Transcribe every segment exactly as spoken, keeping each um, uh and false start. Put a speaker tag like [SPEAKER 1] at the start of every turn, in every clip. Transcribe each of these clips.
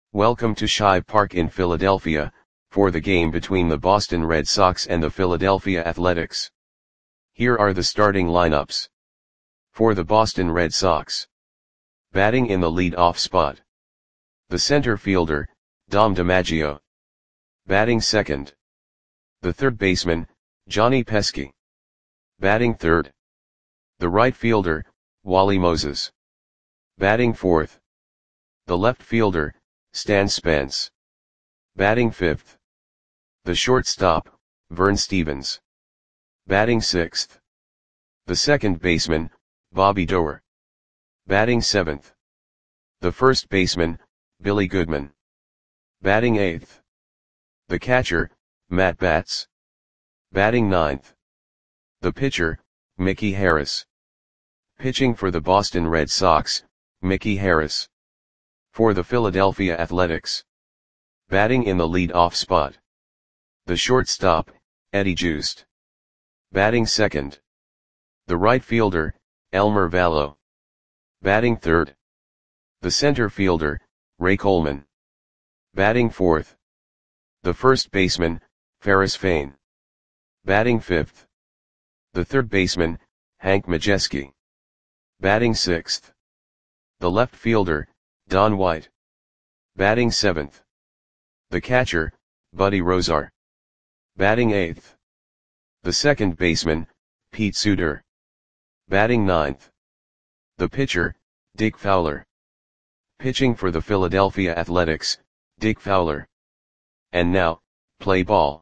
[SPEAKER 1] Welcome to Shive Park in Philadelphia, for the game between the Boston Red Sox and the Philadelphia Athletics. Here are the starting lineups. For the Boston Red Sox. Batting in the lead-off spot. The center fielder, Dom DiMaggio. Batting second. The third baseman, Johnny Pesky. Batting third. The right fielder, Wally Moses. Batting fourth. The left fielder, Stan Spence. Batting fifth. The shortstop, Vern Stephens. Batting sixth. The second baseman, Bobby Doerr. Batting seventh. The first baseman, Billy Goodman. Batting eighth. The catcher, Matt Batts. Batting ninth. The pitcher, Mickey Harris. Pitching for the Boston Red Sox, Mickey Harris. For the Philadelphia Athletics. Batting in the lead-off spot. The shortstop, Eddie Joost. Batting second. The right fielder, Elmer Valo. Batting third. The center fielder, Ray Coleman. Batting fourth. The first baseman, Ferris Fain. Batting fifth. The third baseman, Hank Majeski. Batting sixth. The left fielder, Don White. Batting seventh. The catcher, Buddy Rozar. Batting eighth. The second baseman, Pete Suter. Batting ninth. The pitcher, Dick Fowler. Pitching for the Philadelphia Athletics, Dick Fowler. And now, play ball.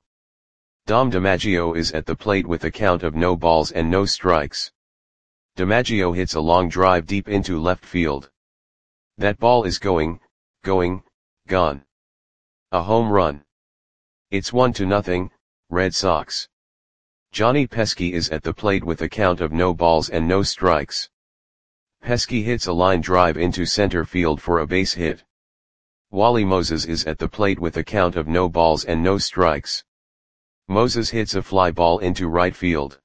[SPEAKER 1] Dom DiMaggio is at the plate with a count of no balls and no strikes. DiMaggio hits a long drive deep into left field. That ball is going, going, gone. A home run. It's one to nothing, Red Sox. Johnny Pesky is at the plate with a count of no balls and no strikes. Pesky hits a line drive into center field for a base hit. Wally Moses is at the plate with a count of no balls and no strikes. Moses hits a fly ball into right field.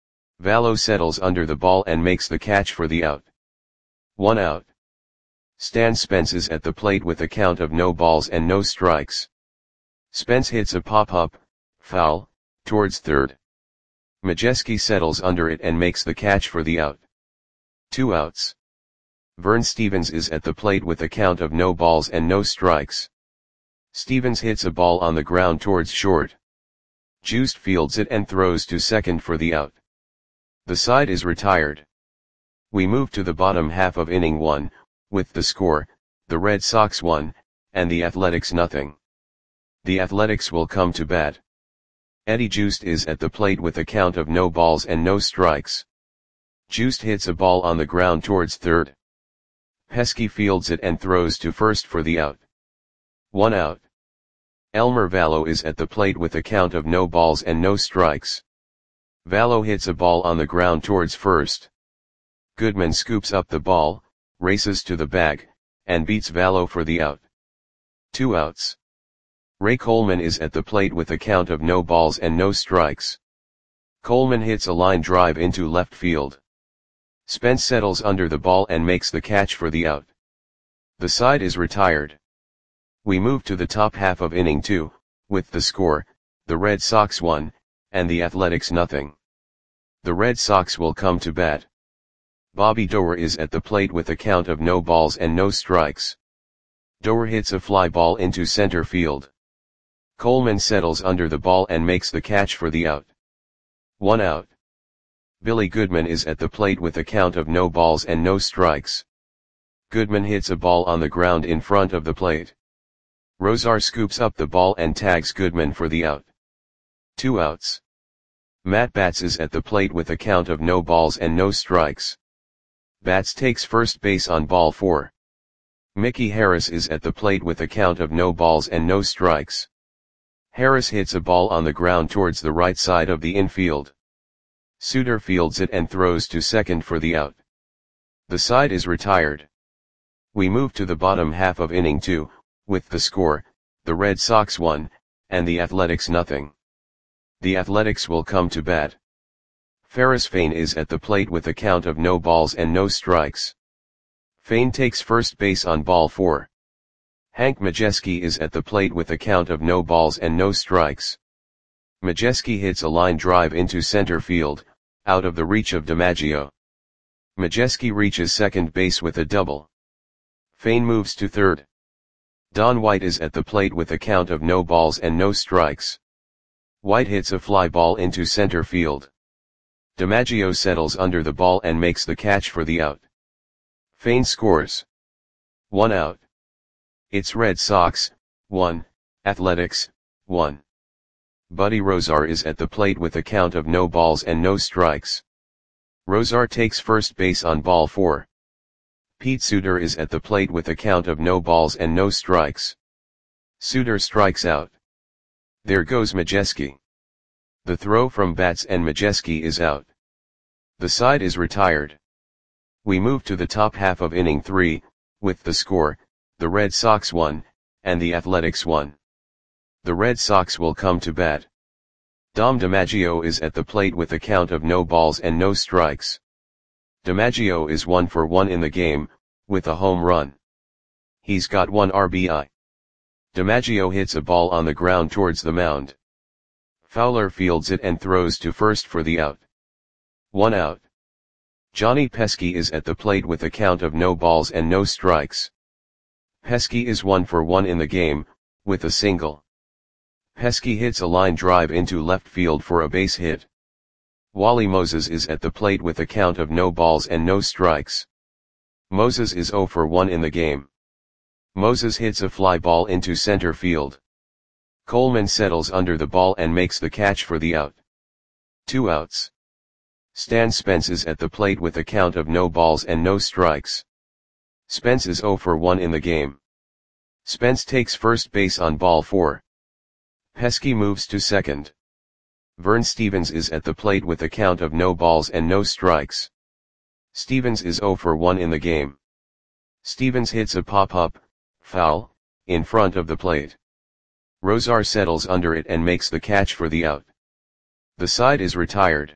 [SPEAKER 1] Valo settles under the ball and makes the catch for the out. One out. Stan Spence is at the plate with a count of no balls and no strikes. Spence hits a pop-up, foul, towards third. Majeski settles under it and makes the catch for the out. Two outs. Vern Stephens is at the plate with a count of no balls and no strikes. Stephens hits a ball on the ground towards short. Joost fields it and throws to second for the out. The side is retired. We move to the bottom half of inning one, with the score, the Red Sox one, and the Athletics nothing. The Athletics will come to bat. Eddie Joost is at the plate with a count of no balls and no strikes. Joost hits a ball on the ground towards third. Pesky fields it and throws to first for the out. One out. Elmer Valo is at the plate with a count of no balls and no strikes. Valo hits a ball on the ground towards first. Goodman scoops up the ball, races to the bag, and beats Valo for the out. Two outs. Ray Coleman is at the plate with a count of no balls and no strikes. Coleman hits a line drive into left field. Spence settles under the ball and makes the catch for the out. The side is retired. We move to the top half of inning two, with the score, the Red Sox one, and the Athletics nothing. The Red Sox will come to bat. Bobby Doerr is at the plate with a count of no balls and no strikes. Doerr hits a fly ball into center field. Coleman settles under the ball and makes the catch for the out. One out. Billy Goodman is at the plate with a count of no balls and no strikes. Goodman hits a ball on the ground in front of the plate. Rozar scoops up the ball and tags Goodman for the out. Two outs. Matt Batts is at the plate with a count of no balls and no strikes. Batts takes first base on ball four. Mickey Harris is at the plate with a count of no balls and no strikes. Harris hits a ball on the ground towards the right side of the infield. Suter fields it and throws to second for the out. The side is retired. We move to the bottom half of inning two, with the score, the Red Sox one, and the Athletics nothing. The Athletics will come to bat. Ferris Fain is at the plate with a count of no balls and no strikes. Fain takes first base on ball four. Hank Majeski is at the plate with a count of no balls and no strikes. Majeski hits a line drive into center field, out of the reach of DiMaggio. Majeski reaches second base with a double. Fain moves to third. Don White is at the plate with a count of no balls and no strikes. White hits a fly ball into center field. DiMaggio settles under the ball and makes the catch for the out. Fain scores. One out. It's Red Sox, one, Athletics, one. Buddy Rozar is at the plate with a count of no balls and no strikes. Rozar takes first base on ball four. Pete Suter is at the plate with a count of no balls and no strikes. Suter strikes out. There goes Majeski. The throw from Bats and Majeski is out. The side is retired. We move to the top half of inning three, with the score, the Red Sox one, and the Athletics one. The Red Sox will come to bat. Dom DiMaggio is at the plate with a count of no balls and no strikes. DiMaggio is one for one in the game, with a home run. He's got one R B I. DiMaggio hits a ball on the ground towards the mound. Fowler fields it and throws to first for the out. One out. Johnny Pesky is at the plate with a count of no balls and no strikes. Pesky is one for one in the game, with a single. Pesky hits a line drive into left field for a base hit. Wally Moses is at the plate with a count of no balls and no strikes. Moses is zero for one in the game. Moses hits a fly ball into center field. Coleman settles under the ball and makes the catch for the out. Two outs. Stan Spence is at the plate with a count of no balls and no strikes. Spence is zero for one in the game. Spence takes first base on ball four. Pesky moves to second. Vern Stevens is at the plate with a count of no balls and no strikes. Stevens is zero for one in the game. Stevens hits a pop-up, foul, in front of the plate. Rozar settles under it and makes the catch for the out. The side is retired.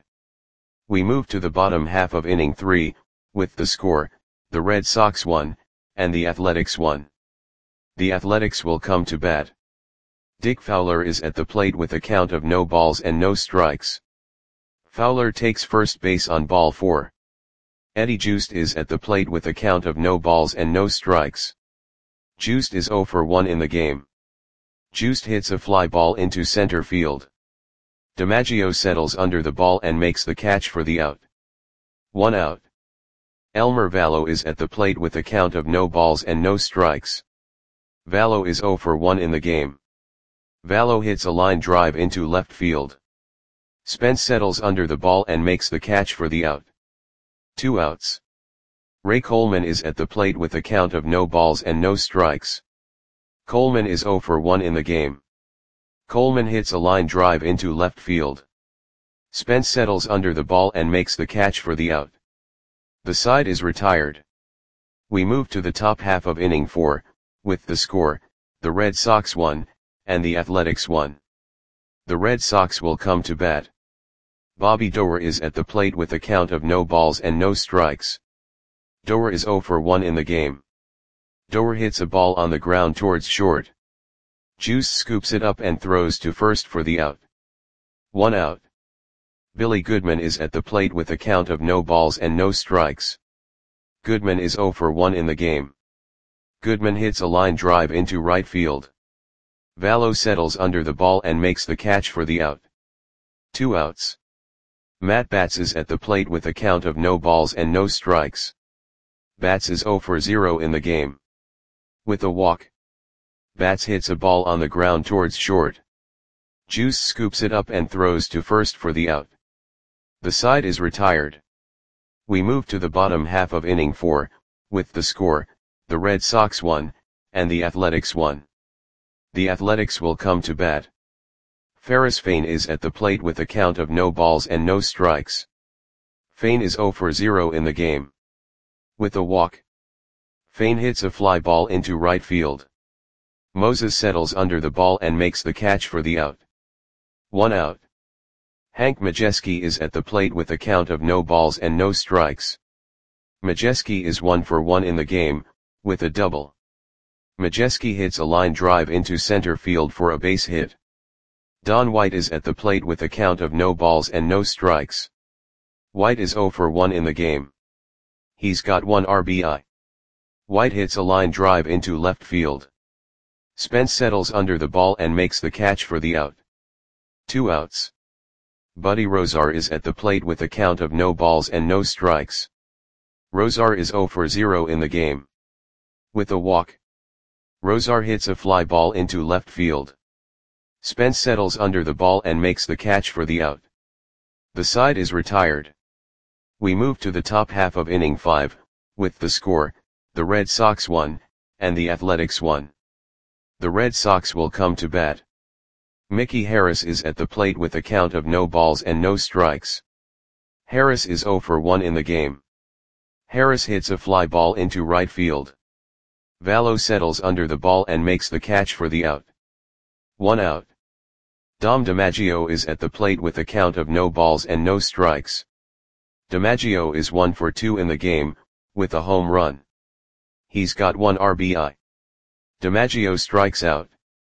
[SPEAKER 1] We move to the bottom half of inning three, with the score, the Red Sox one, and the Athletics one. The Athletics will come to bat. Dick Fowler is at the plate with a count of no balls and no strikes. Fowler takes first base on ball four. Eddie Joost is at the plate with a count of no balls and no strikes. Joost is zero for one in the game. Joost hits a fly ball into center field. DiMaggio settles under the ball and makes the catch for the out. One out. Elmer Vallo is at the plate with a count of no balls and no strikes. Vallo is zero for one in the game. Vallo hits a line drive into left field. Spence settles under the ball and makes the catch for the out. Two outs. Ray Coleman is at the plate with a count of no balls and no strikes. Coleman is zero for one in the game. Coleman hits a line drive into left field. Spence settles under the ball and makes the catch for the out. The side is retired. We move to the top half of inning four, with the score, the Red Sox one, and the Athletics one. The Red Sox will come to bat. Bobby Doerr is at the plate with a count of no balls and no strikes. Doerr is zero for one in the game. Doerr hits a ball on the ground towards short. Juice scoops it up and throws to first for the out. One out. Billy Goodman is at the plate with a count of no balls and no strikes. Goodman is zero for one in the game. Goodman hits a line drive into right field. Vallo settles under the ball and makes the catch for the out. Two outs. Matt Batts is at the plate with a count of no balls and no strikes. Batts is zero for zero in the game. With a walk. Batts hits a ball on the ground towards short. Juice scoops it up and throws to first for the out. The side is retired. We move to the bottom half of inning four, with the score, the Red Sox one, and the Athletics one. The Athletics will come to bat. Ferris Fain is at the plate with a count of no balls and no strikes. Fain is zero for zero in the game. With a walk. Fain hits a fly ball into right field. Moses settles under the ball and makes the catch for the out. One out. Hank Majeski is at the plate with a count of no balls and no strikes. Majeski is one for one in the game, with a double. Majewski hits a line drive into center field for a base hit. Don White is at the plate with a count of no balls and no strikes. White is zero for one in the game. He's got one R B I. White hits a line drive into left field. Spence settles under the ball and makes the catch for the out. Two outs. Buddy Rozar is at the plate with a count of no balls and no strikes. Rozar is zero for zero in the game. With a walk, Rozar hits a fly ball into left field. Spence settles under the ball and makes the catch for the out. The side is retired. We move to the top half of inning five, with the score, the Red Sox one, and the Athletics one. The Red Sox will come to bat. Mickey Harris is at the plate with a count of no balls and no strikes. Harris is zero for one in the game. Harris hits a fly ball into right field. Vallo settles under the ball and makes the catch for the out. One out. Dom DiMaggio is at the plate with a count of no balls and no strikes. DiMaggio is one for two in the game, with a home run. He's got one R B I. DiMaggio strikes out.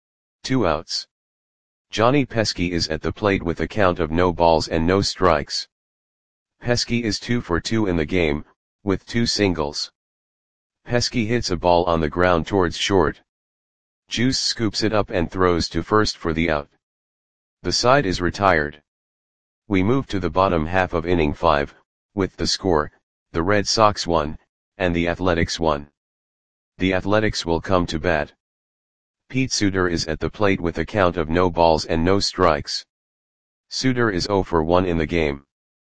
[SPEAKER 1] Two outs. Johnny Pesky is at the plate with a count of no balls and no strikes. Pesky is two for two in the game, with two singles. Pesky hits a ball on the ground towards short. Juice scoops it up and throws to first for the out. The side is retired. We move to the bottom half of inning five, with the score, the Red Sox one, and the Athletics one. The Athletics will come to bat. Pete Suter is at the plate with a count of no balls and no strikes. Suter is zero for one in the game.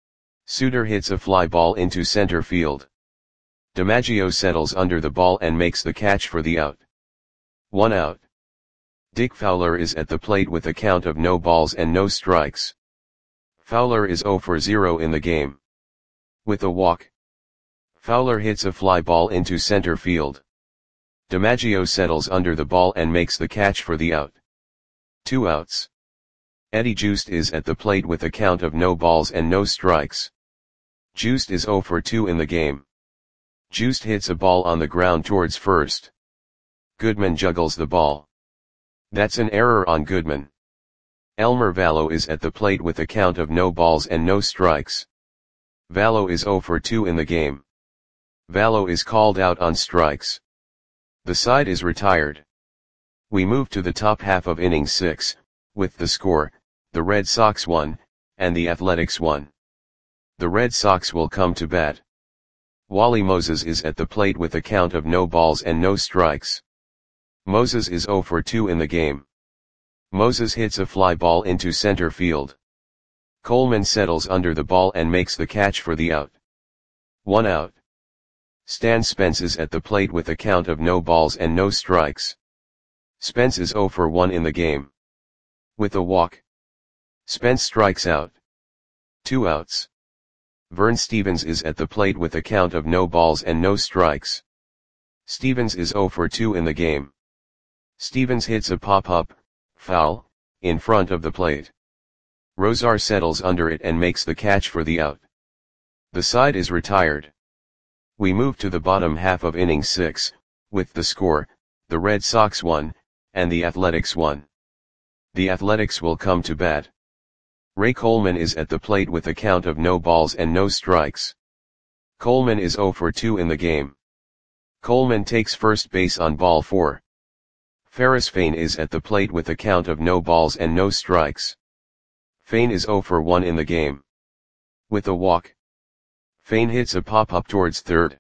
[SPEAKER 1] Suter hits a fly ball into center field. DiMaggio settles under the ball and makes the catch for the out. One out. Dick Fowler is at the plate with a count of no balls and no strikes. Fowler is zero for zero in the game. With a walk, Fowler hits a fly ball into center field. DiMaggio settles under the ball and makes the catch for the out. Two outs. Eddie Joost is at the plate with a count of no balls and no strikes. Joost is zero for two in the game. Joost hits a ball on the ground towards first. Goodman juggles the ball. That's an error on Goodman. Elmer Vallo is at the plate with a count of no balls and no strikes. Vallo is zero for two in the game. Vallo is called out on strikes. The side is retired. We move to the top half of inning six, with the score, the Red Sox one, and the Athletics one. The Red Sox will come to bat. Wally Moses is at the plate with a count of no balls and no strikes. Moses is zero for two in the game. Moses hits a fly ball into center field. Coleman settles under the ball and makes the catch for the out. One out. Stan Spence is at the plate with a count of no balls and no strikes. Spence is zero for one in the game. With a walk, Spence strikes out. Two outs. Vern Stevens is at the plate with a count of no balls and no strikes. Stevens is zero for two in the game. Stevens hits a pop-up, foul, in front of the plate. Rozar settles under it and makes the catch for the out. The side is retired. We move to the bottom half of inning six, with the score, the Red Sox one, and the Athletics one. The Athletics will come to bat. Ray Coleman is at the plate with a count of no balls and no strikes. Coleman is zero for two in the game. Coleman takes first base on ball four. Ferris Fain is at the plate with a count of no balls and no strikes. Fain is zero for one in the game. With a walk, Fain hits a pop-up towards third.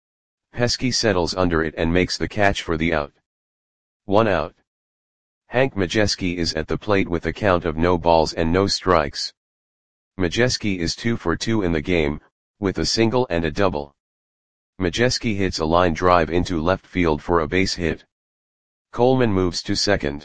[SPEAKER 1] Pesky settles under it and makes the catch for the out. One out. Hank Majewski is at the plate with a count of no balls and no strikes. Majewski is two for two in the game, with a single and a double. Majewski hits a line drive into left field for a base hit. Coleman moves to second.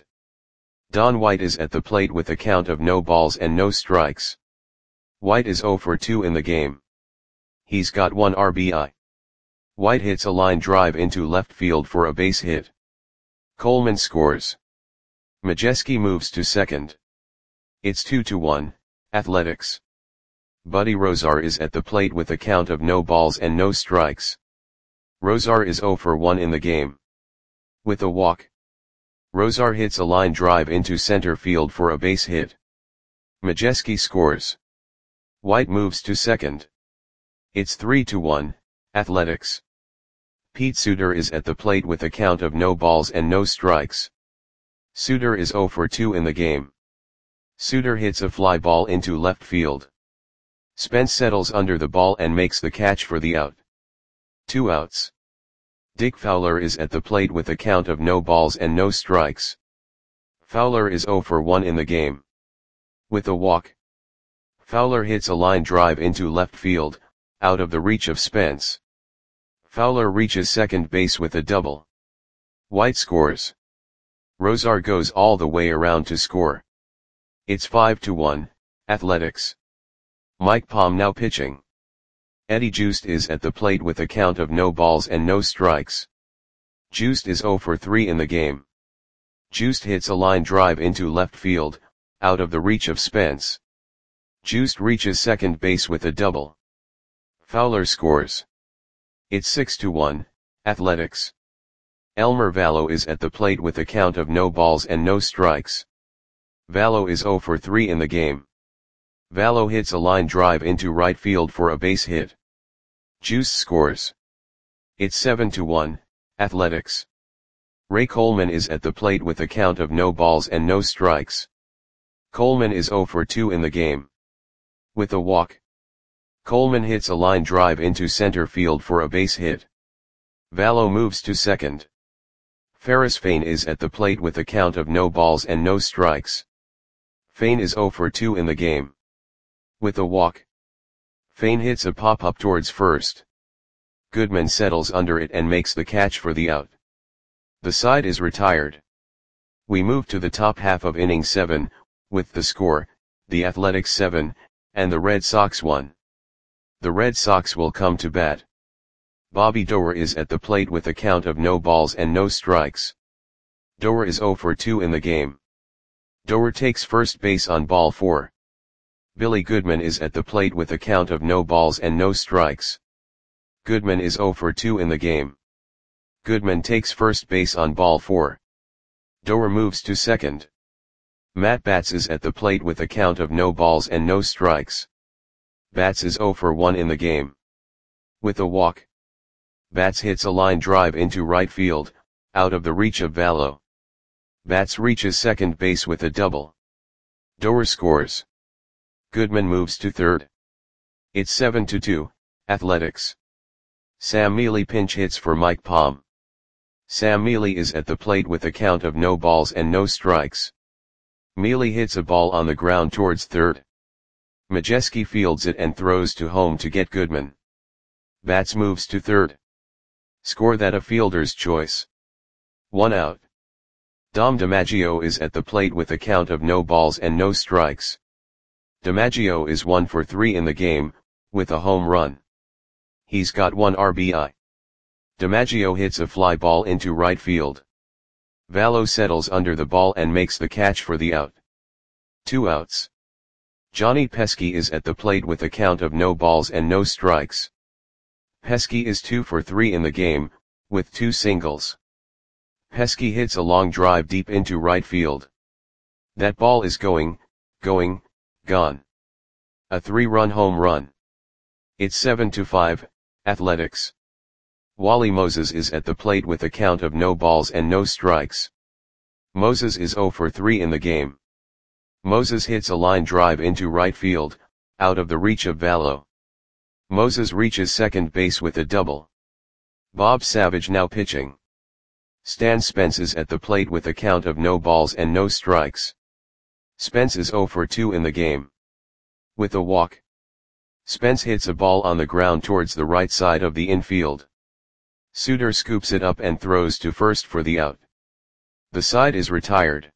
[SPEAKER 1] Don White is at the plate with a count of no balls and no strikes. White is zero for two in the game. He's got one R B I. White hits a line drive into left field for a base hit. Coleman scores. Majewski moves to second. It's two to one, Athletics. Buddy Rozar is at the plate with a count of no balls and no strikes. Rozar is zero for one in the game. With a walk. Rosar hits a line drive into center field for a base hit. Majewski scores. White moves to second. It's three to one, Athletics. Pete Suter is at the plate with a count of no balls and no strikes. Suter is zero for two in the game. Suter hits a fly ball into left field. Spence settles under the ball and makes the catch for the out. Two outs. Dick Fowler is at the plate with a count of no balls and no strikes. Fowler is zero for one in the game. With a walk. Fowler hits a line drive into left field, out of the reach of Spence. Fowler reaches second base with a double. White scores. Rosar goes all the way around to score. It's five to one, Athletics. Mike Palm now pitching. Eddie Joost is at the plate with a count of no balls and no strikes. Joost is zero for three in the game. Joost hits a line drive into left field, out of the reach of Spence. Joost reaches second base with a double. Fowler scores. It's six to one, Athletics. Elmer Vallo is at the plate with a count of no balls and no strikes. Vallo is zero for three in the game. Vallo hits a line drive into right field for a base hit. Juice scores. It's seven to one, Athletics. Ray Coleman is at the plate with a count of no balls and no strikes. Coleman is zero for two in the game. With a walk. Coleman hits a line drive into center field for a base hit. Vallo moves to second. Ferris Fain is at the plate with a count of no balls and no strikes. Fain is zero for two in the game. With a walk. Fain hits a pop-up towards first. Goodman settles under it and makes the catch for the out. The side is retired. We move to the top half of inning seven, with the score, the Athletics seven, and the Red Sox one. The Red Sox will come to bat. Bobby Doerr is at the plate with a count of no balls and no strikes. Doerr is zero for two in the game. Doerr takes first base on ball four. Billy Goodman is at the plate with a count of no balls and no strikes. Goodman is zero for two in the game. Goodman takes first base on ball four. Doerr moves to second. Matt Batts is at the plate with a count of no balls and no strikes. Batts is zero for one in the game. With a walk. Batts hits a line drive into right field, out of the reach of Vallo. Batts reaches second base with a double. Doerr scores. Goodman moves to third. It's seven to two, Athletics. Sam Mealy pinch hits for Mike Palm. Sam Mealy is at the plate with a count of no balls and no strikes. Mealy hits a ball on the ground towards third. Majewski fields it and throws to home to get Goodman. Batts moves to third. Score that a fielder's choice. One out. Dom DiMaggio is at the plate with a count of no balls and no strikes. DiMaggio is one for three in the game, with a home run. He's got one R B I. DiMaggio hits a fly ball into right field. Vallo settles under the ball and makes the catch for the out. Two outs. Johnny Pesky is at the plate with a count of no balls and no strikes. Pesky is two for three in the game, with two singles. Pesky hits a long drive deep into right field. That ball is going, going, gone. A three-run home run. It's seven to five, Athletics. Wally Moses is at the plate with a count of no balls and no strikes. Moses is zero for three in the game. Moses hits a line drive into right field, out of the reach of Vallo. Moses reaches second base with a double. Bob Savage now pitching. Stan Spence is at the plate with a count of no balls and no strikes. Spence is zero for two in the game. With a walk. Spence hits a ball on the ground towards the right side of the infield. Suter scoops it up and throws to first for the out. The side is retired.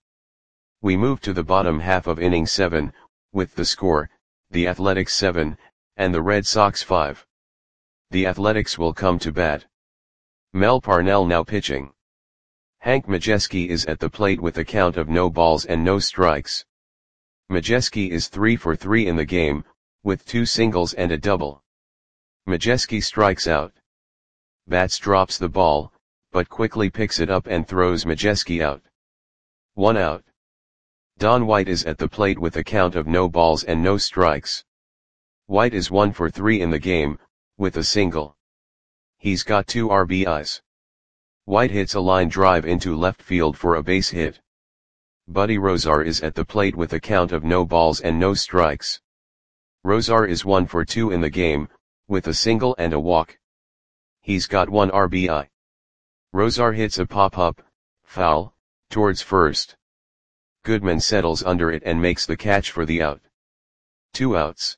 [SPEAKER 1] We move to the bottom half of inning seven, with the score, the Athletics seven, and the Red Sox five. The Athletics will come to bat. Mel Parnell now pitching. Hank Majewski is at the plate with a count of no balls and no strikes. Majewski is three for three in the game, with two singles and a double. Majewski strikes out. Batts drops the ball, but quickly picks it up and throws Majewski out. One out. Don White is at the plate with a count of no balls and no strikes. White is one for three in the game, with a single. He's got two R B Is. White hits a line drive into left field for a base hit. Buddy Rozar is at the plate with a count of no balls and no strikes. Rozar is one for two in the game, with a single and a walk. He's got one R B I. Rozar hits a pop-up, foul, towards first. Goodman settles under it and makes the catch for the out. Two outs.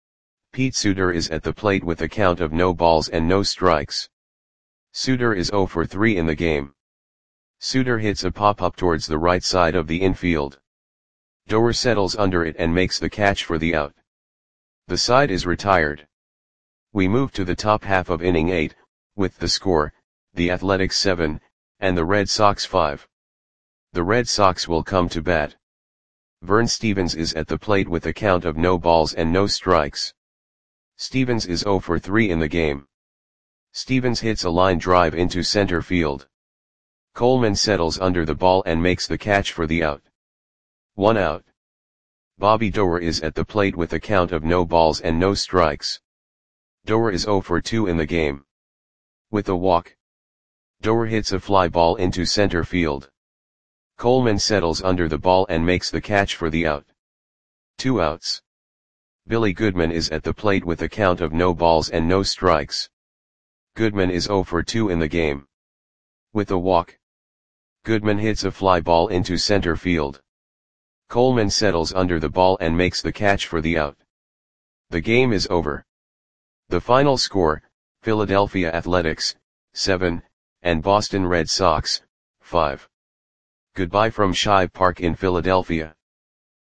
[SPEAKER 1] Pete Suter is at the plate with a count of no balls and no strikes. Suter is zero for three in the game. Suter hits a pop-up towards the right side of the infield. Doer settles under it and makes the catch for the out. The side is retired. We move to the top half of inning eight, with the score, the Athletics seven, and the Red Sox five. The Red Sox will come to bat. Vern Stevens is at the plate with a count of no balls and no strikes. Stevens is zero for three in the game. Stevens hits a line drive into center field. Coleman settles under the ball and makes the catch for the out. One out. Bobby Doer is at the plate with a count of no balls and no strikes. Doer is zero for two in the game. With a walk. Doer hits a fly ball into center field. Coleman settles under the ball and makes the catch for the out. Two outs. Billy Goodman is at the plate with a count of no balls and no strikes. Goodman is zero for two in the game. With a walk. Goodman hits a fly ball into center field. Coleman settles under the ball and makes the catch for the out. The game is over. The final score, Philadelphia Athletics, seven, and Boston Red Sox, five. Goodbye from Shibe Park in Philadelphia.